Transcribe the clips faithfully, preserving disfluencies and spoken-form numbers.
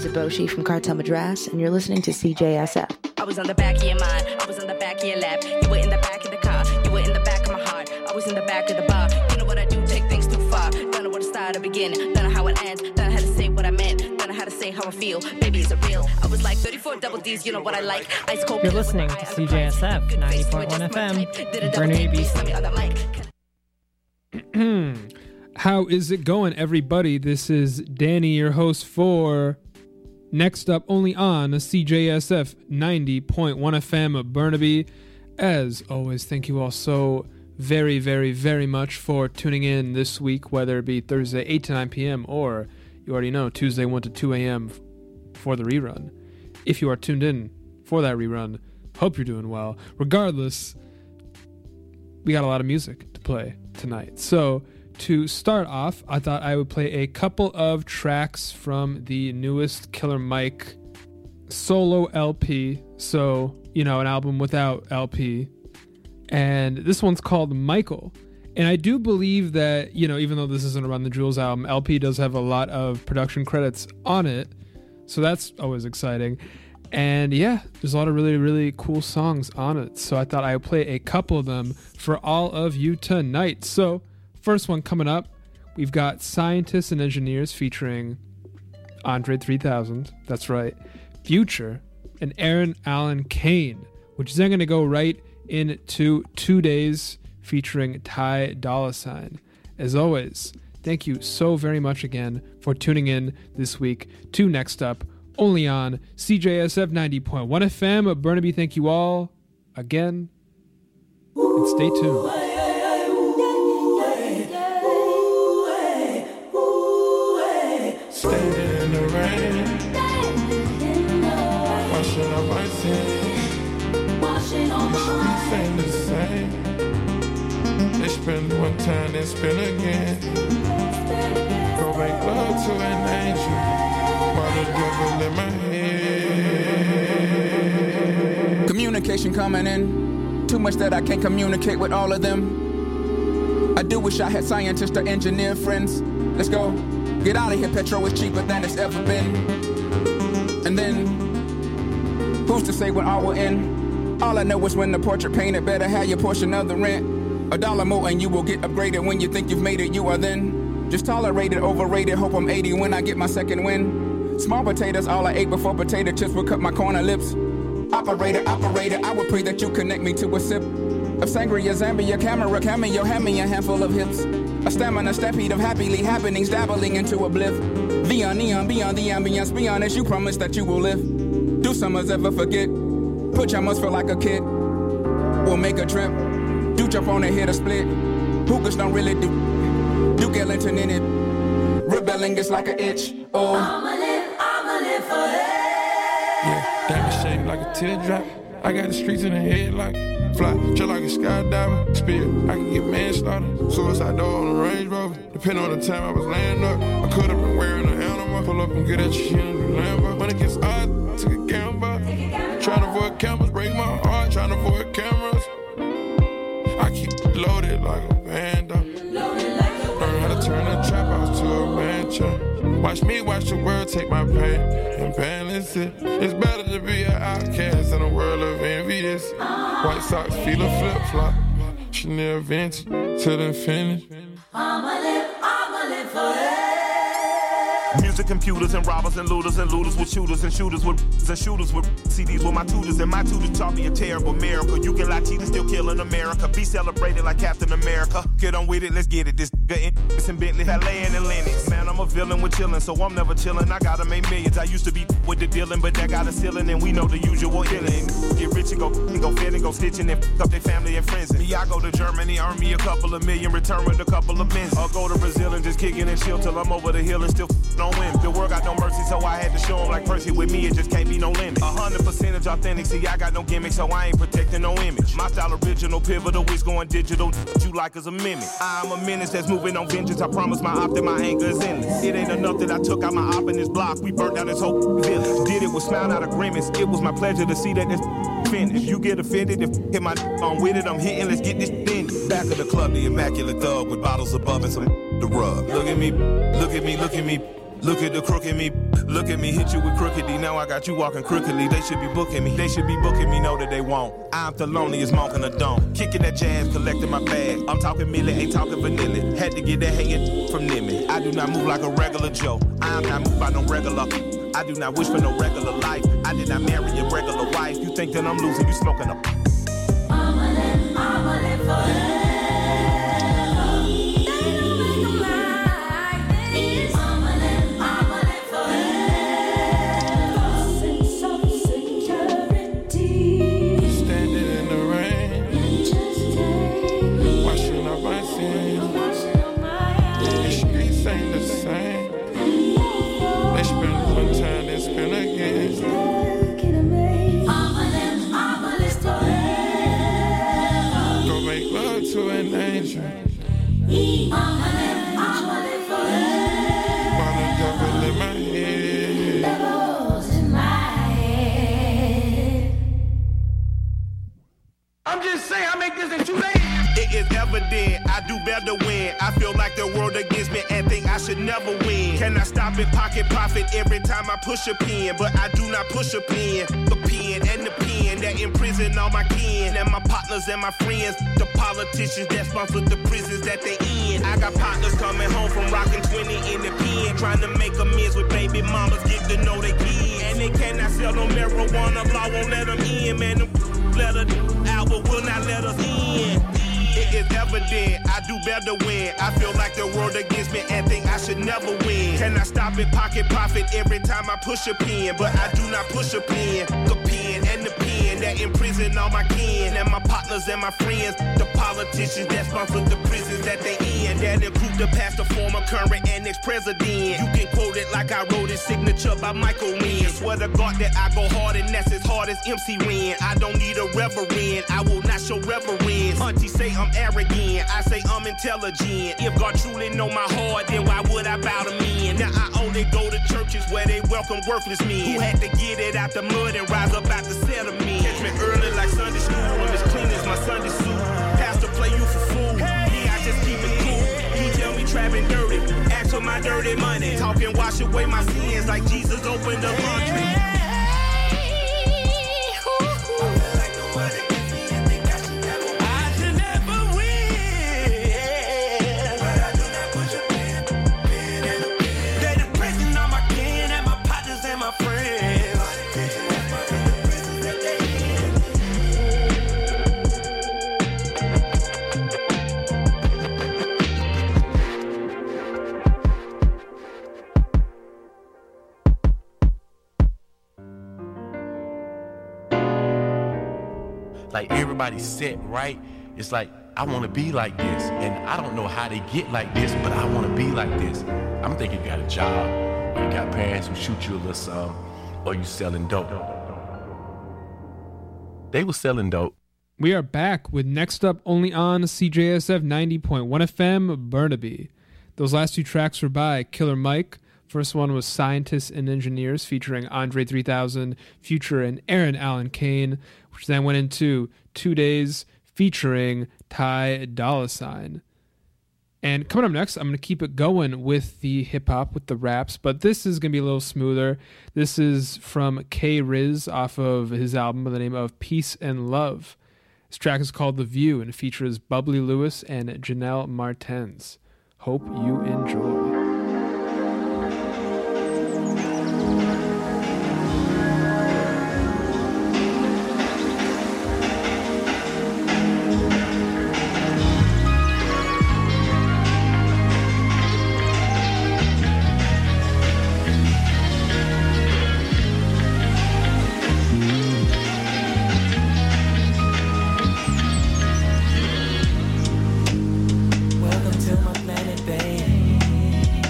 is Eboshi from Cartel Madras, and you're listening to C J S F. I was on the back of your mind, I was on the back of your lap. You were in the back of the car, you were in the back of my heart. I was in the back of the bar. You know what I do, take things too far. Don't know where to start or begin, don't know how it ends. Don't know how to say what I meant, don't know how to say how I feel. Baby, is it real? I was like thirty-four double D's, you know what I like. Ice cold. You're listening to C J S F ninety point one F M, Burnaby, B C. How is it going, everybody? This is Danny, your host for Next Up, only on C J S F ninety point one F M Burnaby. As always, thank you all so very, very, very much for tuning in this week, whether it be Thursday eight to nine p.m. or you already know Tuesday one to two a.m. for the rerun. If you are tuned in for that rerun, hope you're doing well. Regardless, we got a lot of music to play tonight. So to start off, I thought I would play a couple of tracks from the newest Killer Mike solo L P. So, you know, an album without L P. And this one's called Michael. And I do believe that, you know, even though this isn't a Run the Jewels album, L P does have a lot of production credits on it. So that's always exciting. And yeah, there's a lot of really, really cool songs on it. So I thought I would play a couple of them for all of you tonight. So first one coming up, we've got Scientists and Engineers featuring Andre three thousand. That's right. Future and Aaron Allen Kane, which is then going to go right into Two Days featuring Ty Dolla Sign. As always, thank you so very much again for tuning in this week to Next Up, only on C J S F ninety point one F M. Burnaby, thank you all again, and stay tuned. Standing in the rain, washing up my sins. The streets ain't the same. They spend one time, then spend again. Go make love to an angel while the devil in my head. Communication coming in, too much that I can't communicate with all of them. I do wish I had scientist or engineer friends. Let's go. Get out of here, petrol is cheaper than it's ever been. And then, who's to say when all will end? All I know is when the portrait painted, better have your portion of the rent. A dollar more and you will get upgraded. When you think you've made it, you are then just tolerated, overrated. Hope I'm eighty when I get my second win. Small potatoes, all I ate before potato chips would cut my corner lips. Operator, operator, I would pray that you connect me to a sip of sangria, Zambia, camera, cameo, hand me a handful of hips. A stamina stampede of happily happenings, dabbling into a bliff. Beyond neon, beyond the ambience, beyond as you promise that you will live. Do summers ever forget? Put your must feel like a kid. We'll make a trip. Do jump on and hit a split. Hookers don't really do. Do get Linton in it. Rebelling is like an itch. Oh, I'ma live, I'ma live forever. Yeah, diamond shaped like a teardrop. I got the streets in the head like fly, just like a skydiver. Spear, I can get manslaughter. Suicide door on a Range Rover. Depending on the time I was laying up, I could have been wearing an animal. Pull up and get at you in the Lambo. When it gets odd, take a gamble. Trying to avoid cameras, break my heart. Trying to avoid cameras. I keep loaded like a bando. Learn how to turn a trap house to a mansion. Watch me watch the world take my pain and balance it. It's better to be an outcast in a world of envious. White socks, feel a flip-flop. Chanel vintage till infinity. I'ma live, I'ma live forever. Music computers and robbers and looters and looters with shooters and shooters with and shooters with C Ds with my tutors and my tutors taught me a terrible miracle. You can lie, cheat and still kill in America. Be celebrated like Captain America. Get on with it, let's get it. This nigga in Bentley, Valet and Lennox. Man, I'm a villain with chillin', so I'm never chillin'. I gotta make millions. I used to be with the dealing, but that got a ceiling and we know the usual dealing. Get rich and go and go fed and go stitching and f up their family and friends. Me, I go to Germany, earn me a couple of million, return with a couple of bins. I'll go to Brazil and just kick it and chill till I'm over the hill and still f- no win. The world got no mercy, so I had to show 'em like Percy. With me, it just can't be no limit. A hundred percentage authentic, see, I got no gimmick, so I ain't protecting no image. My style original, pivotal, it's going digital. You like as a mimic. I'm a menace that's moving on vengeance. I promise my op that my anger is endless. It ain't enough that I took out my op in this block. We burnt down this whole village. Did it with smile, not agreements. It was my pleasure to see that this finished. If you get offended, if hit my on with it, I'm hitting. Let's get this ended. Back of the club, the immaculate thug with bottles above and some the rub. Look at me, look at me, look at me. Look at the crook in me, look at me, hit you with crookedy. Now I got you walking crookedly. They should be booking me, they should be booking me, know that they won't. I'm the loneliest monk in the dome. Kicking that jazz, collecting my bag. I'm talking milli, ain't talking vanilla. Had to get that hanging from Nimmy. I do not move like a regular Joe. I'm not moved by no regular. I do not wish for no regular life. I did not marry a regular wife. You think that I'm losing, you smoking up. I'ma live, I'ma live forever. To an angel. I'ma live, I'ma live forever. While the devil in my head. Devil's in my head. I'm just saying, I make this in two days. It is evident I do better when I feel like the world against me and think I should never win. Can I stop and pocket profit every time I push a pen? But I do not push a pen. The pen and the pen that imprison all my kin and my partners and my friends. The politicians that sponsor the prisons that they in. I got partners coming home from rocking twenty in the pen, trying to make amends with baby mamas, get to know they kids. And they cannot sell no marijuana, law won't let them in. Man, them let us out, but will not let us in. It is evident I do better when I feel like the world against me and think I should never win. Can I stop and pocket profit every time I push a pen? But I do not push a pen. The pen and the pen that imprison all my kin and my partners and my friends. The politicians that sponsor the prisons that they in. That include the past, the former, current, and ex-president. You can quote it like I wrote it, signature by Michael Wynn. Swear to God that I go hard and that's as hard as M C Ren. I don't need a reverend, I will not show reverence. Auntie say I'm arrogant, I say I'm intelligent. If God truly know my heart, then why would I bow to men? Now I only go to churches where they welcome worthless men who had to get it out the mud and rise up out the settlement. Catch me early like Sunday school, I'm as clean as my Sunday suit. Pastor play you for fool, me I just keep it cool. He tell me trapping dirty, ask for my dirty money. Talking wash away my sins like Jesus opened the laundry. Like everybody's set right. It's like, I want to be like this. And I don't know how they get like this, but I want to be like this. I'm thinking you got a job, or you got parents who shoot you a little something, or you selling dope. They were selling dope. We are back with Next Up only on C J S F ninety point one F M Burnaby. Those last two tracks were by Killer Mike. First one was Scientists and Engineers featuring Andre three thousand, Future, and Aaron Allen Kane, which then went into Two Days featuring Ty Dolla Sign. And coming up next, I'm going to keep it going with the hip-hop, with the raps, but this is going to be a little smoother. This is from K-Riz off of his album by the name of Peace and Love. This track is called The View and features Bubbly Lewis and Janelle Martens. Hope you enjoy. Welcome to my planet, babe.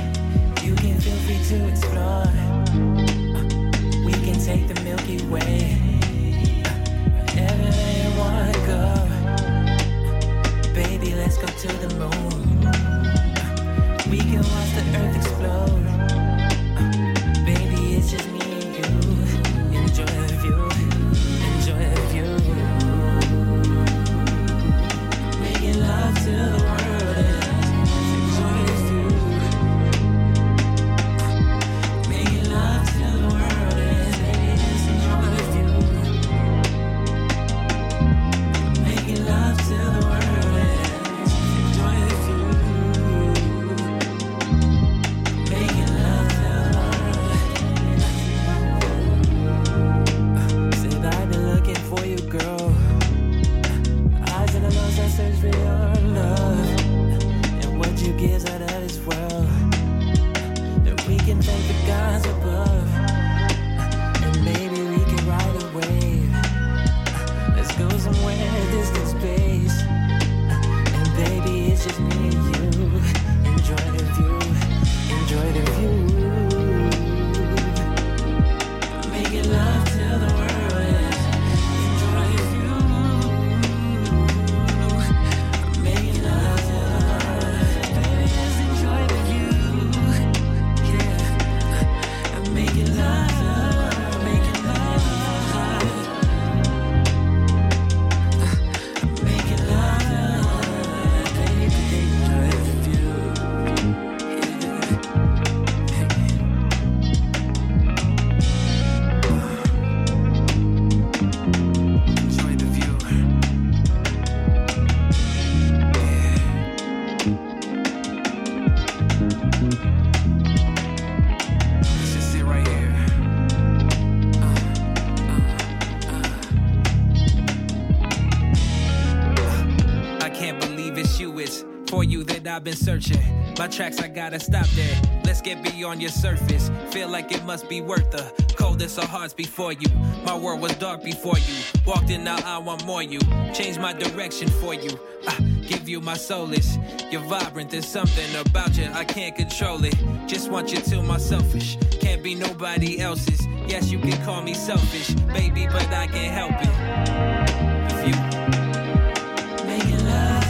I've been searching. My tracks, I gotta stop there. Let's get beyond your surface. Feel like it must be worth the coldest of hearts before you. My world was dark before you. Walked in, now I want more you. Change my direction for you. I give you my solace. You're vibrant, there's something about you. I can't control it. Just want you till my selfish. Can't be nobody else's. Yes, you can call me selfish, baby, but I can't help it. If you making love,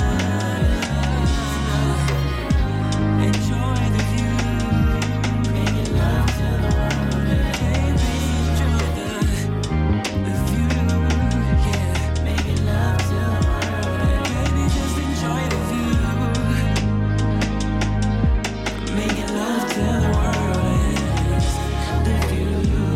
enjoy the view. Making love to the world, baby, enjoy the, the view. Yeah, making love to the world, baby, just enjoy the view. Making love to the world, the view.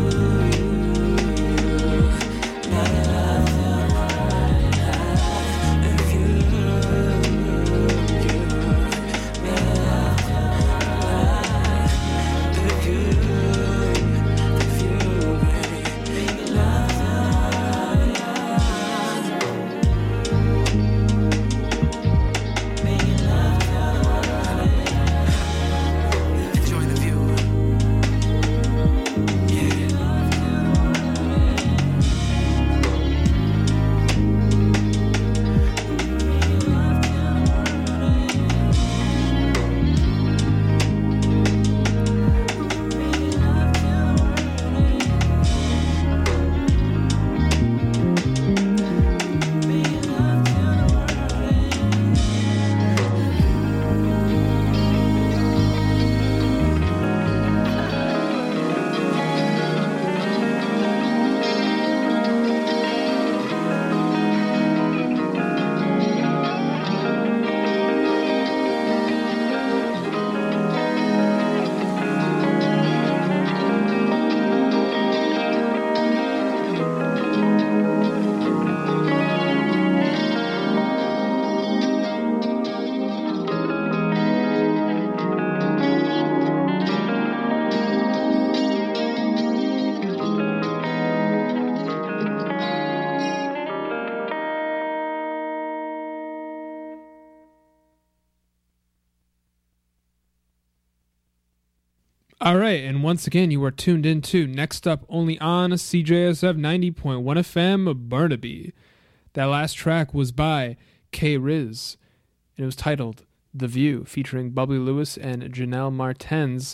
All right, and once again, you are tuned into Next Up only on C J S F ninety point one F M Burnaby. That last track was by K-Riz, and it was titled The View, featuring Bubbly Lewis and Janelle Martens.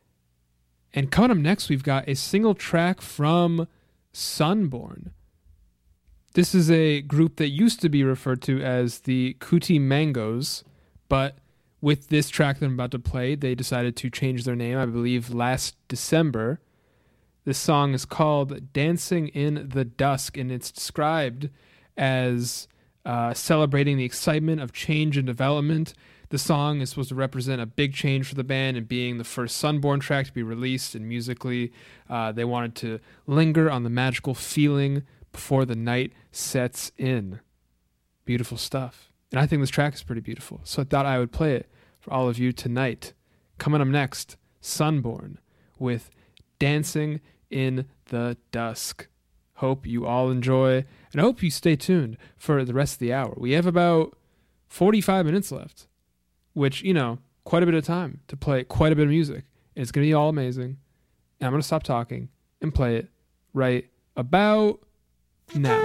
And coming up next, we've got a single track from Sunborn. This is a group that used to be referred to as the Cootie Mangoes, but with this track that I'm about to play, they decided to change their name, I believe, last December. This song is called Dancing in the Dusk, and it's described as uh, celebrating the excitement of change and development. The song is supposed to represent a big change for the band and being the first Sunborn track to be released, and musically uh, they wanted to linger on the magical feeling before the night sets in. Beautiful stuff. And I think this track is pretty beautiful, so I thought I would play it for all of you tonight. Coming up next, Sunborn with Dancing in the Dusk. Hope you all enjoy, and I hope you stay tuned for the rest of the hour. We have about forty-five minutes left, which, you know, quite a bit of time to play quite a bit of music. And it's going to be all amazing. And I'm going to stop talking and play it right about now.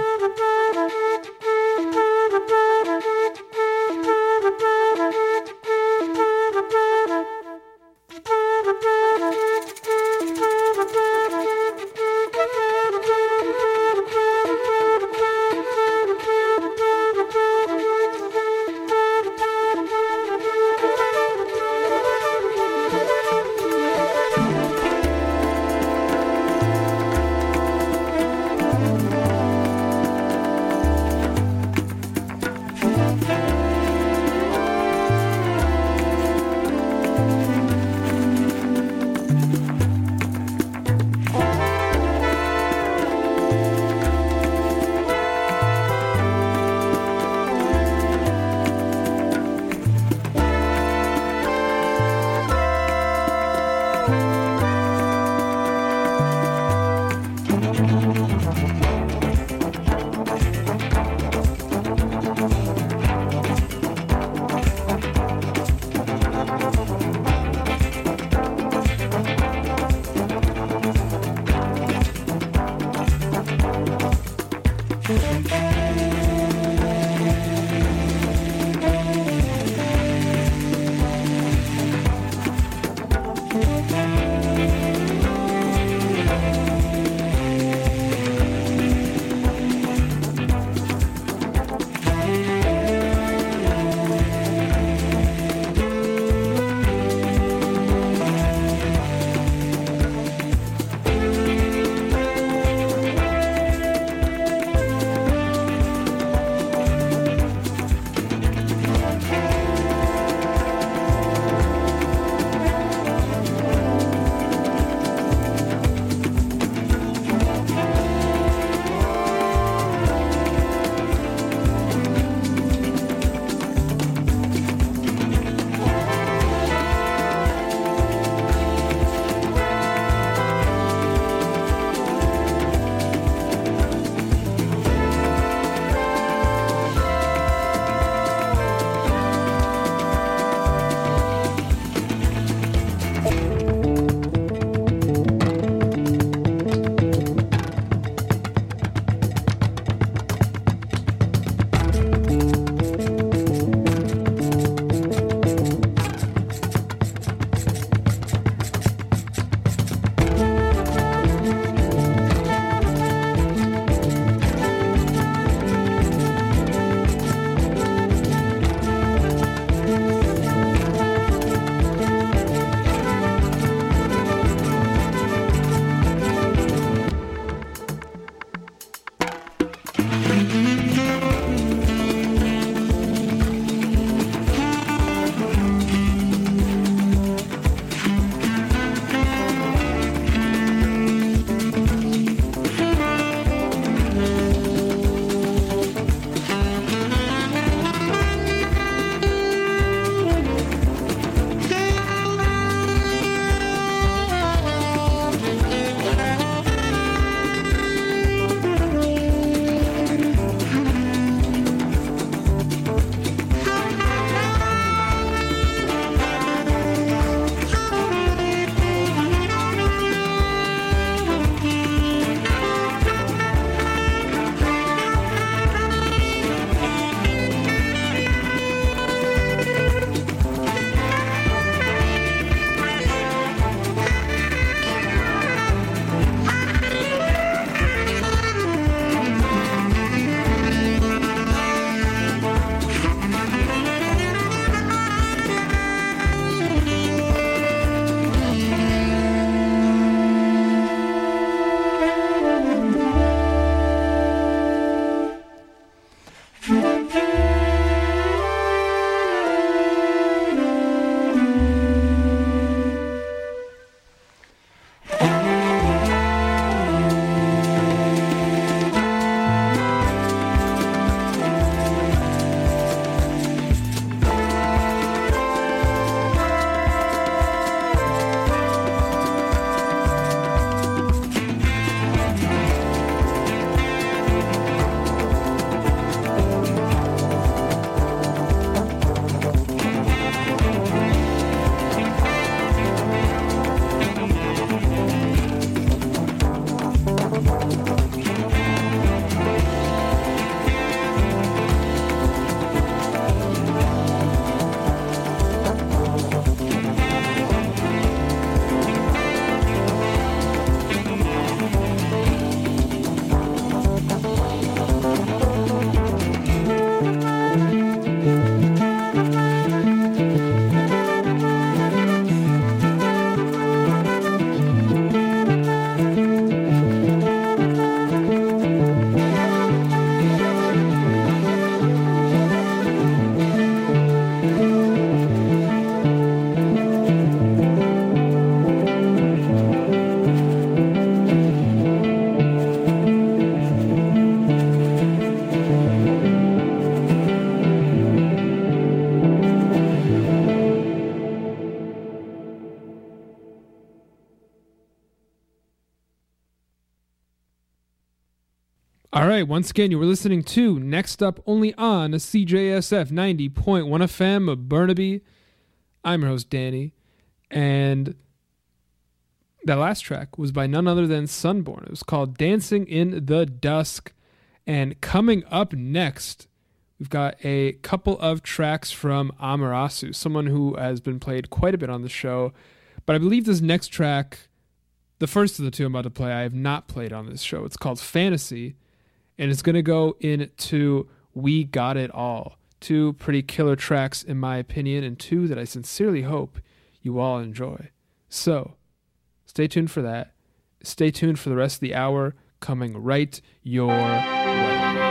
All right, once again, you were listening to Next Up only on C J S F ninety point one F M of Burnaby. I'm your host, Danny, and that last track was by none other than Sunborn. It was called Dancing in the Dusk. And coming up next, we've got a couple of tracks from Amarasu, someone who has been played quite a bit on the show. But I believe this next track, the first of the two I'm about to play, I have not played on this show. It's called Fantasy, and it's going to go into We Got It All. Two pretty killer tracks, in my opinion, and two that I sincerely hope you all enjoy. So, stay tuned for that. Stay tuned for the rest of the hour coming right your way.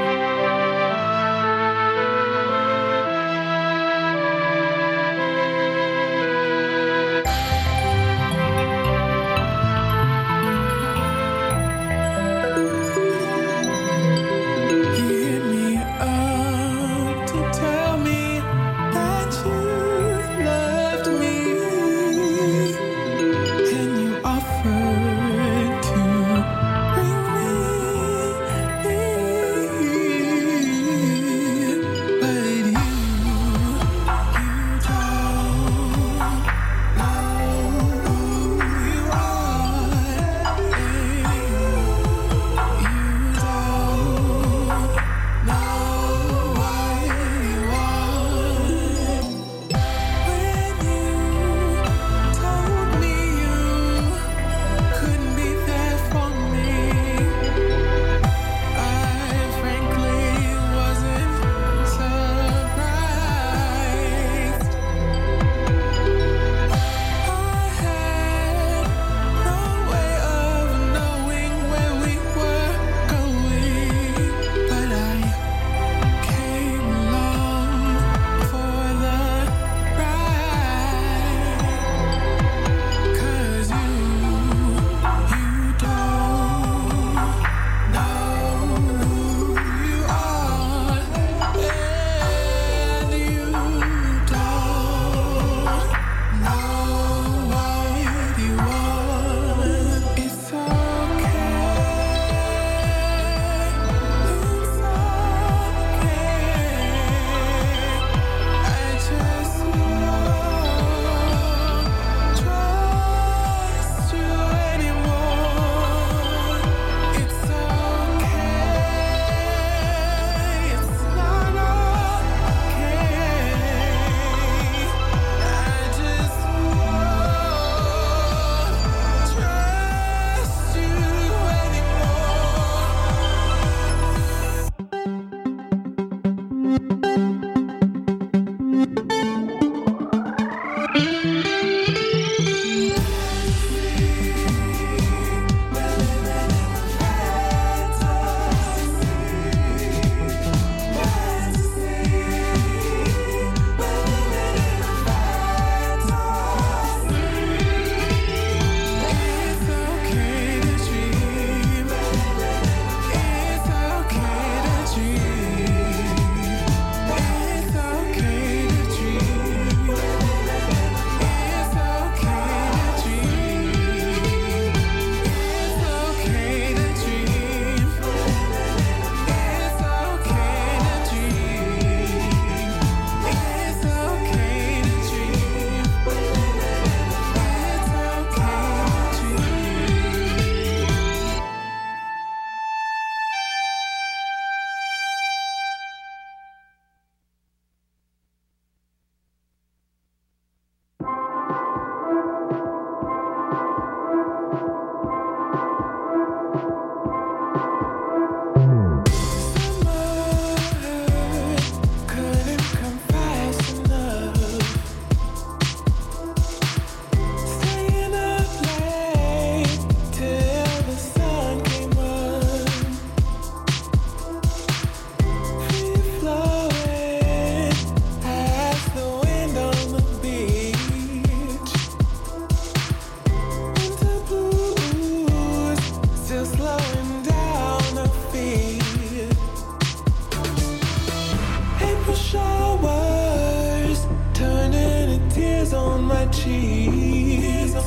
cheeks.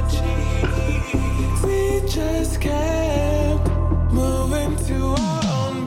We just kept moving to our own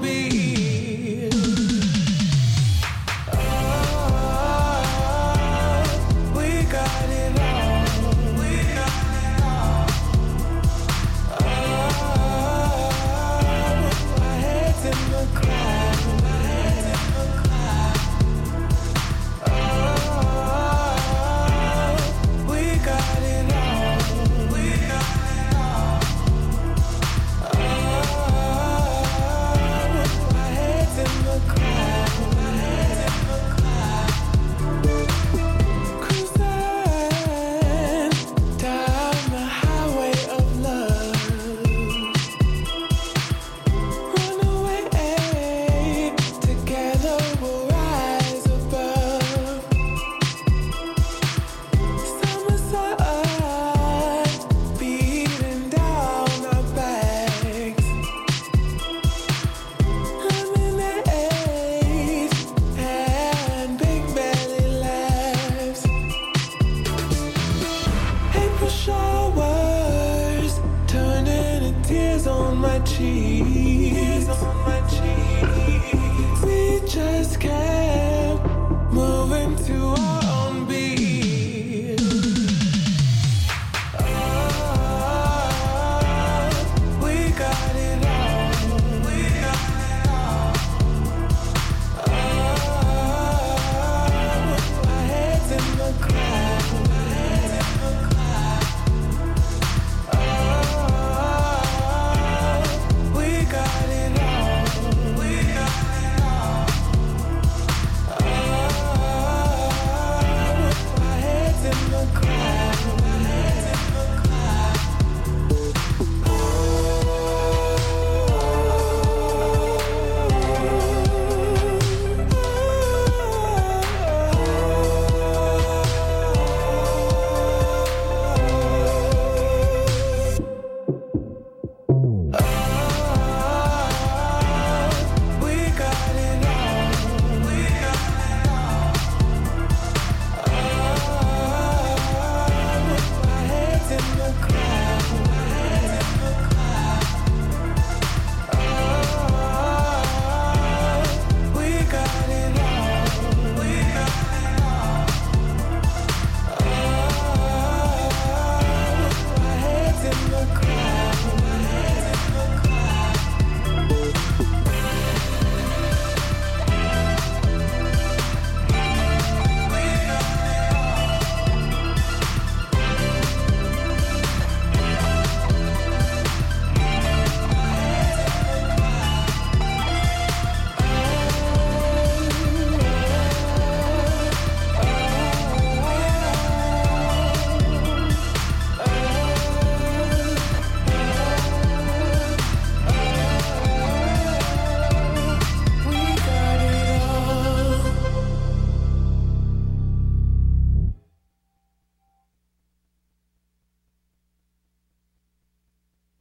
Tears on my cheeks. We just can't.